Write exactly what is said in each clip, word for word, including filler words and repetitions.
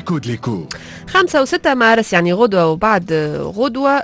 ليكو دليكو خمسة وستة مارس يعني غدوة وبعد غدوة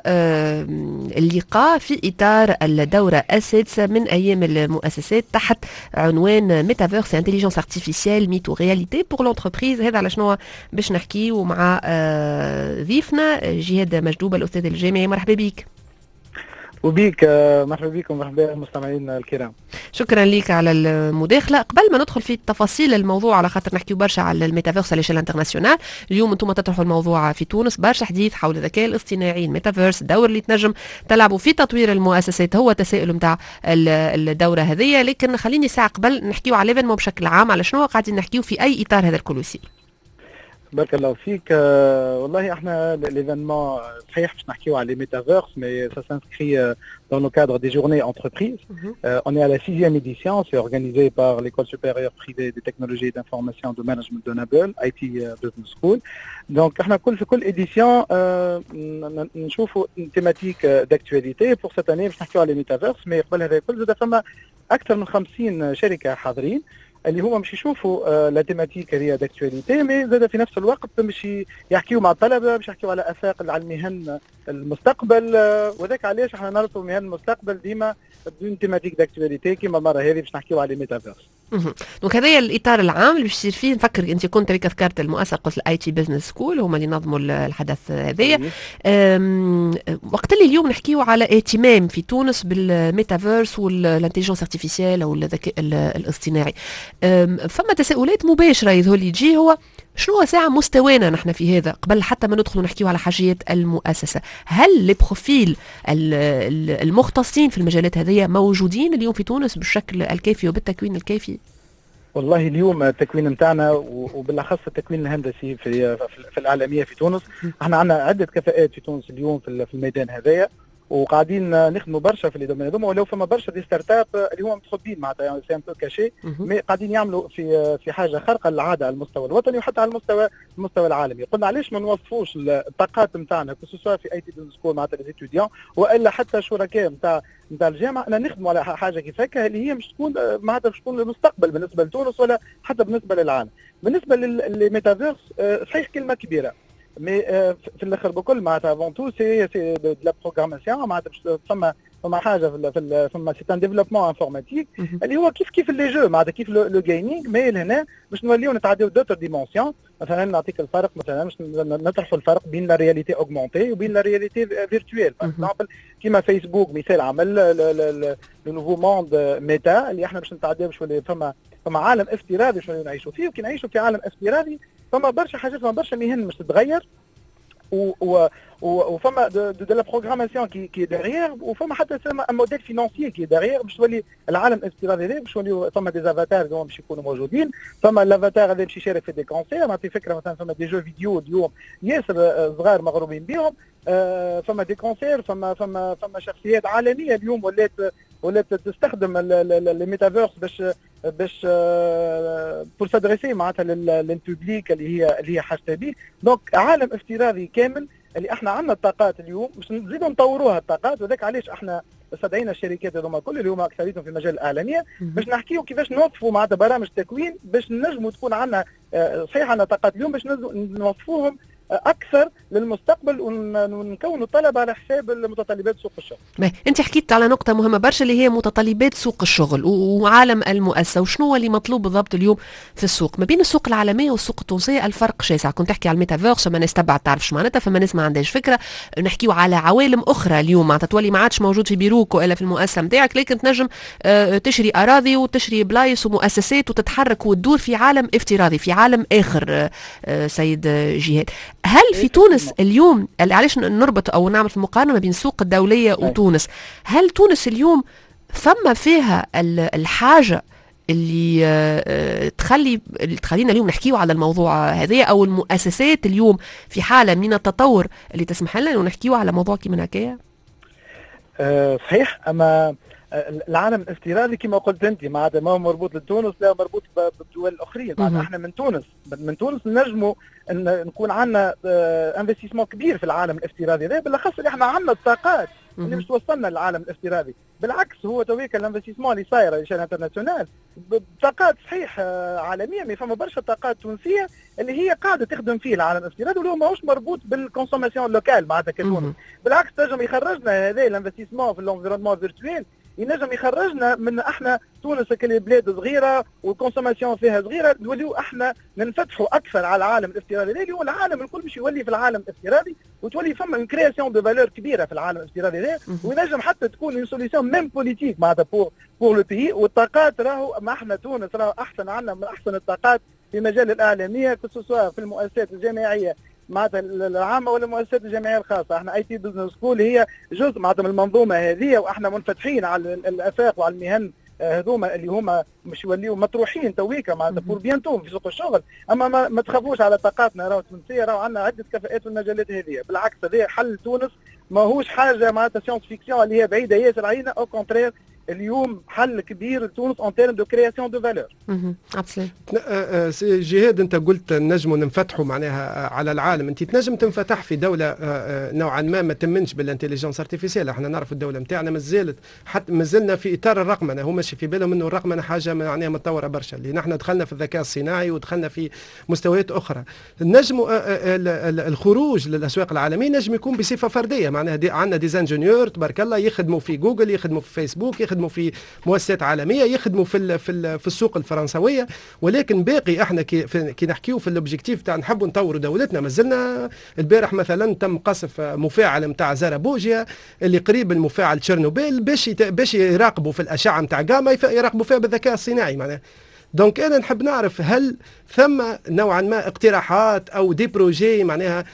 اللقاء في إطار الدورة السادسة من أيام المؤسسات تحت عنوان ميتافيرس انتليجنس ارتيفيسيال ميتو رياليتي بور لونتربريز. هذا على شنو باش نحكيو مع ضيفنا جهاد مجدوب الأستاذ الجامعي. مرحبا بك. وبيك مرحبا بكم مرحبا المستمعين الكرام. شكرا لك على المداخله. قبل ما ندخل في تفاصيل الموضوع على خاطر نحكيو برشا على الميتافيرس على ليشيل انترناسيونال، اليوم انتم تطرحوا الموضوع في تونس، برشا حديث حول الذكاء الاصطناعي، الميتافيرس، الدور اللي تنجم تلعبوا في تطوير المؤسسات هو تساؤل نتاع الدوره هذه. لكن خليني ساعه قبل نحكيو على ليفينمون بشكل عام، على شنو قاعدين نحكيو في اي اطار هذا الكل يصير. بارك الله فيك. euh, والله احنا l'événement صحيح باش نحكيو على les métaverse mais ça s'inscrit euh, dans le cadre des journées entreprises. Mm-hmm. euh, on est à la sixième édition, c'est organisé par l'école supérieure privée des technologies d'information de management de Nabeul, I T Business School. Donc احنا كل في كل édition euh, نشوفوا une thématique d'actualité. pour cette année باش نحكيو على les métaverse mais قبل هذا الكل زاد فما اكثر من خمسين شركة حاضرين اللي هما مش يشوفوا لا تيماتيك هي داكتواليتي مي زاد في نفس الوقت مش يحكيو مع الطلبه، مش يحكيو على افاق على المهن المستقبل. وذاك علاش احنا نربطوا مهن المستقبل ديما بدون تيماتيك داكتواليتي كيما المره هذه باش نحكيو على ميتافيرس. دونك هذايا الاطار العام اللي باش يصير فيه. نفكر انت كنت هيك ذكرت المؤسسه قلت الاي تي بزنس سكول هما اللي نظموا الحدث هذايا. وقت اللي اليوم نحكيو على اهتمام في تونس بالميتافيرس والانتليجنس ارتيفيسيال او الذكاء الاصطناعي، فما تساؤلات مباشره يظهر لي تجي هو شنو ساعة مستوانا نحن في هذا قبل حتى ما ندخل نحكيو على حاجيات المؤسسة. هل لي بروفيل المختصين في المجالات هذه موجودين اليوم في تونس بالشكل الكافي وبالتكوين الكافي؟ والله اليوم التكوين نتاعنا وبالاخص التكوين الهندسي في في الاعلاميه في تونس، احنا عندنا عده كفاءات في تونس اليوم في الميدان هذايا وقاعدين نخدموا برشا في لي دومين هذوما. ولو فما برشا دي ستارت اب اللي هما متخبين معناتها يعني سي ان بو كاشي مي قاعدين يعملوا في في حاجه خارقه للعاده على المستوى الوطني وحتى على المستوى المستوى العالمي. قلنا علاش ما نوظفوش الطاقات نتاعنا كسوسوا في اي تي بزنس سكول معناتها لي ستوديون والا حتى شركاء نتاع نتاع الجامعه انا نخدموا على حاجه كيف هكا اللي هي مش تكون معناتها باش تكون المستقبل بالنسبه لتونس ولا حتى بالنسبه للعالم. بالنسبه للميتافيرس صحيح كلمه كبيره مي في الاخر بكل معناتها افون تو سي سي دو لا بروغراماسيون معناتها فما فما حاجه في فما سي ان ديفلوبمون انفورماتيك اللي هو كيف كيف لي جو معناتها كيف لو جيمنج مي هنا باش نوليو نتعداو دوتر ديمونسيون. مثلا نعطيك الفرق مثلا باش نطرحوا الفرق بين لا رياليتي اوغمونتي وبين لا رياليتي فيرتويال. باغ اكزومبل كيما فيسبوك مثال عمل لو نوفو موند ميتا اللي احنا باش نتعداو باش فما فما عالم افتراضي باش نعيشوا فيه. وكي نعيشوا في عالم افتراضي فما برشا حاجات فما برشا مهن باش تتغير و و وفما دو دو لا بروغراماسيون كي كي ديغيير وفما حتى فما ان موديل فينانسيي كي ديغيير باش تولي العالم الافتراضي هذا باش يوليو فما دي افاتار اللي باش يكونوا موجودين. فما الافاتار هذا باش يشارك في دي كونسير. نعطي فكره مثلا فما دي جو فيديو اليوم ياسر صغار مغرومين بهم. فما دي كونسير فما فما فما شخصيات عالميه اليوم ولات ولات تستخدم الميتافيرس باش باش بور سادريسي معناتها للبوبليك اللي هي اللي هي حاجه به. دونك عالم افتراضي كامل اللي احنا عندنا الطاقات اليوم باش نزيدوا نطوروها الطاقات. وذاك علاش احنا استدعينا الشركات هذوما كل اللي هما اكثريتهم في مجال الاعلاميه باش نحكيو كيفاش نوظفوا معناتها برامج تكوين باش نجموا تكون عندنا صحيح عندنا طاقات اليوم باش نوظفوهم اكثر للمستقبل ونكونوا الطلبه على حساب المتطلبات سوق الشغل. انت حكيت على نقطه مهمه برشا اللي هي متطلبات سوق الشغل وعالم المؤسسه وشنو هو اللي مطلوب بالضبط اليوم في السوق. ما بين السوق العالميه والسوق التونسيه الفرق شاسع. كنت تحكي على الميتافيرس فما ناس تبع تعرفش معناتها فما ناس ما عندهاش فكره. نحكيو على عوالم اخرى اليوم معناتها تولي ما عادش موجود في بيروك والا في المؤسسه نتاعك لكن تنجم تشري اراضي وتشري بلايص ومؤسسات وتتحرك وتدور في عالم افتراضي في عالم اخر. سيد جهاد، هل في تونس اليوم علاش نربط او نعمل في مقارنه ما بين السوق الدوليه وتونس، هل تونس اليوم ثم فيها الحاجه اللي تخلي اللي تخلينا اليوم نحكيو على الموضوع هذا او المؤسسات اليوم في حاله من التطور اللي تسمح لنا انه نحكيو على موضوع كيما هكايا؟ أه صحيح. اما العالم الافتراضي كما قلت انت معناتها ما هو مربوط لتونس لا مربوط بالدول الاخرين. معناتها احنا من تونس من تونس نجموا ان نكون عندنا انفستيسمون كبير في العالم الافتراضي هذا، بالاخص اللي احنا عندنا الطاقات اللي مش توصلنا للعالم الافتراضي. بالعكس هو تويك الانفستيسمون اللي صايره لشان انترناسيونال طاقات صحيح عالميه، ما فما برشا طاقات تونسيه اللي هي قاعده تخدم فيه العالم الافتراضي واللي هو ماهوش مربوط بالكونسوماسيون لوكال معناتها كتونس. بالعكس تنجم يخرجنا هذا الانفستيسمون في الانفيرونمون فيرتويل، ينجم يخرجنا من احنا تونس كل بلاد صغيره والكونسوماسيون فيها صغيره، نوليو احنا ننفتحوا اكثر على العالم الافتراضي اللي هو العالم الكل باش يولي في العالم الافتراضي، وتولي فما اون كرياسيون دو فالور كبيره في العالم الافتراضي هذا، وينجم حتى تكون اون سوليسيون ميم بوليتيك معناتها بور بور لو بيي. والطاقات راهو ما احنا تونس راهو احسن عندنا من احسن الطاقات في مجال الاعلاميه كسوسوا في المؤسسات الجامعيه معناتها العامه ولا المؤسسات الجامعيه الخاصه. احنا اي تي بزنس سكول هي جزء معناتها من المنظومه هذه، واحنا منفتحين على الافاق وعلى المهن هذوما اللي هما مش يوليو مطروحين تويكا معناتها بور بيانتو في سوق الشغل. اما ما, ما تخافوش على طاقاتنا راهو تونسيه، راهو عندنا عده كفاءات في المجالات هذه. بالعكس هذا حل تونس ماهوش حاجه معناتها سيونس فيكسيون اللي هي بعيده ياسر علينا، او كونترير اليوم حل كبير لتونس اون تيرم دو كرياسيون دو فالور. سي جهاد انت قلت نجموا ننفتحوا معناها على العالم، انت تنجم تنفتح في دوله نوعا ما ما تمنش بالانتليجنس ارتيفيسيال. احنا نعرف الدوله نتاعنا مازالت حتى مازلنا في اطار الرقمنه، هما ماشي في بالهم انه الرقمنه حاجه معناها متطوره برشا، اللي نحن دخلنا في الذكاء الصناعي ودخلنا في مستويات اخرى. نجموا الخروج للاسواق العالميه نجم يكون بصفه فرديه، معناها دي عندنا ديزانجونيور تبارك الله يخدموا في جوجل، يخدموا في فيسبوك، يخدموا في مؤسسات عالميه، يخدموا في في في السوق الفرنسويه. ولكن باقي احنا كي كي نحكيو في الاوبجيكتيف تاع نحبوا نطوروا دولتنا، مازلنا البارح مثلا تم قصف مفاعل نتاع زارابوجيا اللي قريب المفاعل تشيرنوبيل باش باش يراقبوا في الاشعه نتاع جاما يراقبوا فيها بالذكاء الصناعي معناها. دونك انا نحب نعرف هل ثم نوعا ما اقتراحات او دي بروجي معناها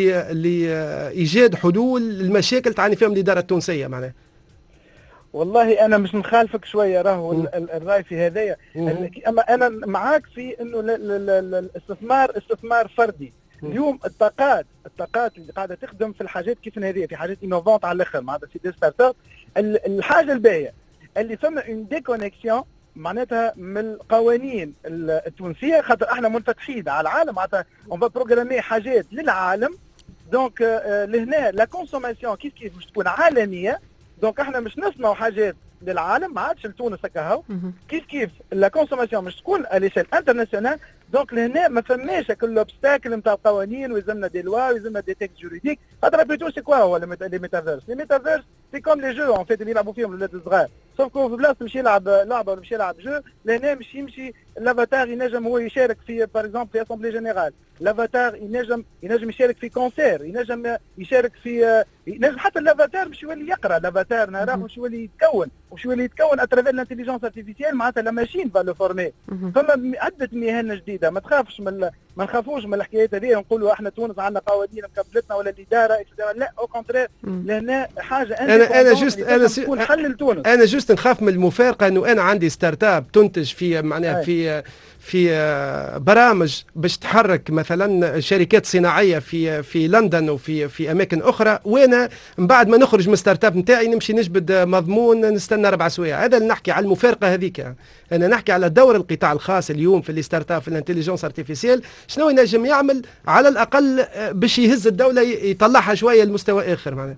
لايجاد حلول للمشاكل تعاني فيهم الاداره التونسيه معناها. والله انا مش نخالفك شويه راهو الراي في هذايا، اما انا معاك في انه الاستثمار استثمار فردي. اليوم الطاقات الطاقات اللي قاعده تخدم في الحاجات كيف هذه في حاجات انوفونت على الاخر معناتها في دي ستارت اب. الحاجه الباهيه اللي فما اون ديكونيكسيون معناتها من القوانين التونسيه، خاطر احنا منفتحين على العالم معناتها اون فا بروغرامي حاجات للعالم. دونك لهنا لا كونسوماسيون كيف كيف باش تكون عالميه. دونك احنا مش نصنعوا حاجات للعالم ما عادش لتونس هكا هو، كيف كيف لا كونسوماسيون مش تكون اليشيل انترناسيونال. دونك لهنا ما فماش كل اوبستاكل نتاع القوانين ويلزمنا دي لوا ويلزمنا دي تيكست جوريديك. خاطر بلوتو سي كوا هو لي ميتافيرس؟ لي ميتافيرس سي كوم لي جو ان فيت اللي يلعبوا فيهم الولاد الصغار، سوف كو في بلاصه مش يلعب لعبه ولا مش يلعب جو. لهنا مش يمشي الافاتار ينجم هو يشارك في باغ اكزومبل في اسامبلي جينيرال، الافاتار ينجم ينجم يشارك في كونسير، ينجم يشارك في ينجم حتى الافاتار مش يولي يقرا، الافاتار نراه مش يولي يتكون مش يولي يتكون اترافير لانتيليجنس ارتيفيسيال معناتها لا ماشين فا لو فورمي. فما عده مهن جديده، ما تخافش من ما نخافوش من الحكايات هذه نقولوا احنا تونس عندنا قوانين مكفلتنا ولا الاداره اكسترا. لا او كونترير لان حاجه انا انا جوست انا تكون حل لتونس. انا جوست نخاف من المفارقه انه انا عندي ستارت اب تنتج في معناها في في برامج باش تحرك مثلا شركات صناعيه في في لندن وفي في اماكن اخرى، وانا من بعد ما نخرج من ستارت اب نتاعي نمشي نجبد مضمون نستنى اربع سوايع. هذا اللي نحكي على المفارقه هذيك. انا نحكي على دور القطاع الخاص اليوم في الستارت اب في الانتليجنس ارتيفيسيال، شنو ينجم يعمل على الاقل باش يهز الدوله يطلعها شويه لمستوى اخر معناها.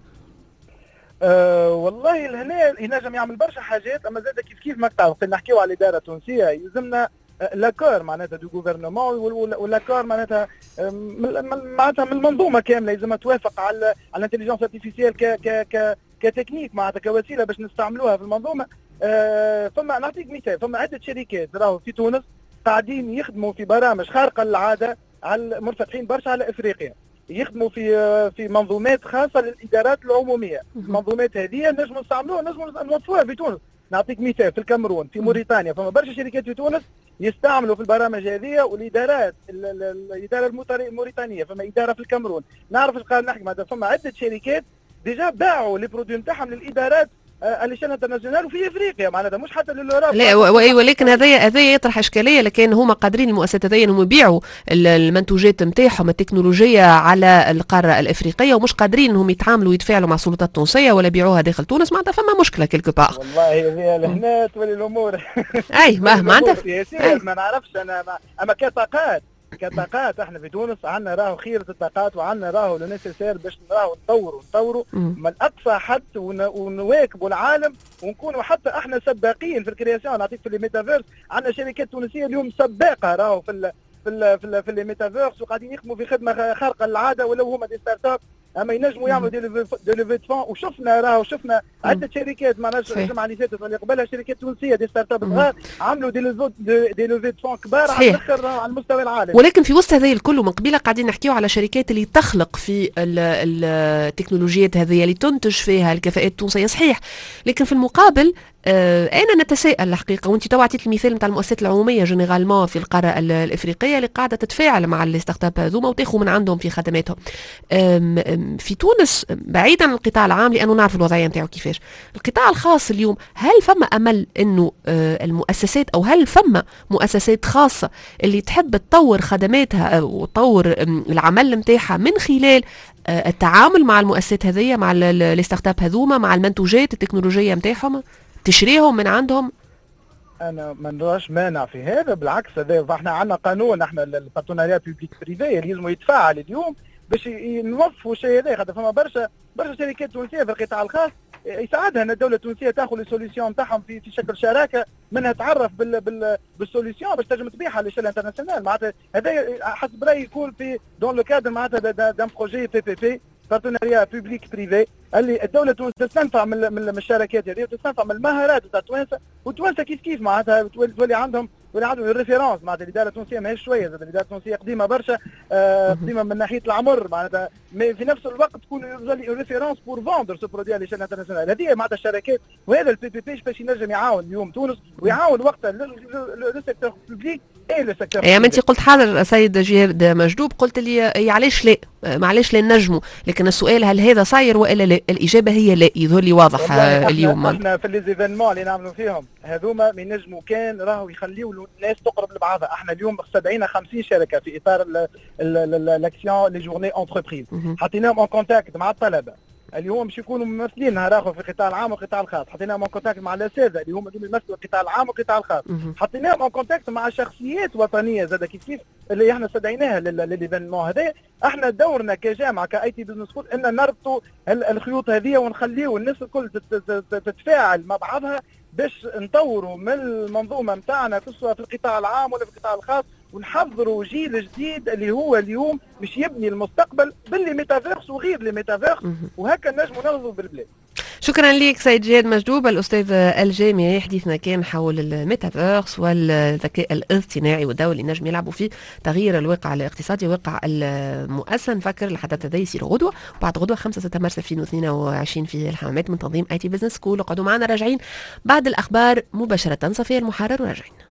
أه والله لهنا ينجم يعمل برشا حاجات، اما زاد كيف كيف مقطع نحكيو على الاداره التونسيه يلزمنا لاكور معناتها دو غوفرنمون ولاكور معناتها معناتها من المنظومه كامله لازم توافق على على الانتليجنس ارتيفيسيال ك ك ك كتكنيك معناتها كوسيله باش نستعملوها في المنظومه. أه فما نعطيك مثال، فما عده شركات راهو في تونس قاعدين يخدموا في برامج خارقه للعاده على منفتحين برشا على افريقيا، يخدموا في في منظومات خاصه للادارات العموميه. المنظومات هذه نجم نستعملوها نجم نوظفوها في تونس. نعطيك مثال في الكاميرون في موريتانيا فما برشا شركات في تونس يستعملوا في البرامج هذه، والادارات الاداره الموريتانيه فما اداره في الكاميرون. نعرف ايش قاعد نحكي معناتها فما عده شركات ديجا باعوا لي برودوي نتاعهم للادارات اليشان انترناسيونال وفي افريقيا معناتها مش حتى للاوروبا. لا ولكن هذايا هذايا يطرح اشكاليه، لكن هما قادرين المؤسسات هذيا انهم يبيعوا المنتوجات نتاعهم التكنولوجيه على القاره الافريقيه، ومش قادرين انهم يتعاملوا ويتفاعلوا مع السلطات التونسيه ولا يبيعوها داخل تونس. معناتها فما مشكله كيلكو بار. والله هي لهنا تولي الامور اي ما معناتها ما نعرفش انا ما. اما كطاقات كطاقات احنا في تونس عندنا راهو خيرة الطاقات وعندنا راهو لو نيسيسير باش راهو نطوروا نطوروا من اقصى حد ونواكبوا العالم ونكونوا حتى احنا سباقين في الكرياسيون. نعطيك في الميتافيرس عندنا شركات تونسيه اليوم سباقه راهو في ال في ال في, ال في الميتافيرس وقاعدين يخدموا في خدمه خارقه للعاده ولو هما دي ستارت اب اما ينجموا يعملوا دي ليفي فون. وشفنا راهو شفنا عده شركات معناش الجمعه اللي فاتت واللي قبلها شركات تونسيه دي ستارت اب صغار عملوا دي دي ليفي فون كبار على الاخر على المستوى العالمي. ولكن في وسط هذا الكل ومن قبيله قاعدين نحكيو على شركات اللي تخلق في التكنولوجيات هذه اللي تنتج فيها الكفاءات التونسيه صحيح، لكن في المقابل آه انا نتساءل الحقيقه، وانت تو عطيت المثال نتاع المؤسسات العموميه جينيرالمون في القاره الافريقيه اللي قاعده تتفاعل مع الستارت اب هذوما وتاخذ من عندهم في خدماتهم. آم آم في تونس بعيدا عن القطاع العام لانه نعرف الوضعيه نتاعو كيفاش، القطاع الخاص اليوم هل فما امل انه آه المؤسسات او هل فما مؤسسات خاصه اللي تحب تطور خدماتها وتطور العمل نتاعها من خلال آه التعامل مع المؤسسات هذيا مع الستارت اب هذوما مع المنتوجات التكنولوجيه نتاعهم تشريهم من عندهم؟ انا ما نراش مانع في هذا، بالعكس هذا احنا عندنا قانون احنا البارتناريات بوبليك بريفي اللي لازم يتفاعل اليوم باش نوظفوا الشيء هذا. خاطر فما برشا برشا شركات تونسيه في القطاع الخاص يساعدها ان الدوله التونسيه تاخذ السوليسيون نتاعهم في في شكل شراكه منها تعرف بال بال بالسوليسيون باش تنجم تبيعها للشيء الانترناسيونال. معناتها هذا حسب رايي يكون في دون لو كادر معناتها دان بروجي بي بي بي بارتناريا بوبليك بريفي اللي الدوله التونسيه تستنفع من من الشركات هذه وتستنفع من المهارات تاع التوانسه، والتوانسه كيف كيف معناتها تولي عندهم تولي عندهم الريفيرونس. معناتها الاداره التونسيه ماهيش شويه، الاداره التونسيه قديمه برشا آه قديمه من ناحيه العمر معناتها، في نفس الوقت تكون ريفيرونس بور فوندر سو برودوي على شان انترناسيونال. هذه معناتها الشركات وهذا البي بي بي باش ينجم يعاون اليوم تونس ويعاون وقتها لو سيكتور بوبليك اي لو سيكتور. اي انت قلت حاضر سيد جهاد مجدوب، قلت لي علاش لا معليش لا نجموا، لكن السؤال هل هذا صاير والا لا؟ الاجابه هي لا، يظهر لي واضح اليوم. احنا في ليزيفينمون اللي نعملوا فيهم هذوما ما ينجموا كان راهو يخليوا الناس تقرب لبعضها. احنا اليوم استدعينا خمسين شركه في اطار الاكسيون لي جورني انتربريز، حطيناهم اون كونتاكت مع الطلبه اليوم باش يكونوا ممثلين راهو في القطاع العام والقطاع الخاص، حطيناهم اون كونتاكت مع الاساتذه اللي هم اللي يمثلوا القطاع العام والقطاع الخاص، حطيناهم اون كونتاكت مع شخصيات وطنيه زاد كيف كيف اللي احنا استدعيناها لليفينمون هذا. احنا دورنا كجامعه كاي تي بزنس سكول ان نربطوا الخيوط هذه ونخليوا الناس الكل تتفاعل مع بعضها باش نطوروا من المنظومه نتاعنا سواء في القطاع العام ولا في القطاع الخاص، ونحضروا جيل جديد اللي هو اليوم باش يبني المستقبل باللي ميتافيرس وغير لي ميتافيرس، وهكا نجموا نهضوا بالبلاد. شكرا لك سيد جهاد مجدوب الاستاذ الجامعي. حديثنا كان حول الميتافيرس والذكاء الاصطناعي والدور اللي نجم يلعبوا فيه تغيير الواقع الاقتصادي والواقع المؤسسي. نفكر الحدث هذا يصير غدوه وبعد غدوه خمسة ستة مارس ألفين واثنين وعشرين في الحمامات من تنظيم اي تي بزنس سكول. اقعدوا معنا راجعين بعد الاخبار مباشره. صفيه المحرر وراجعين.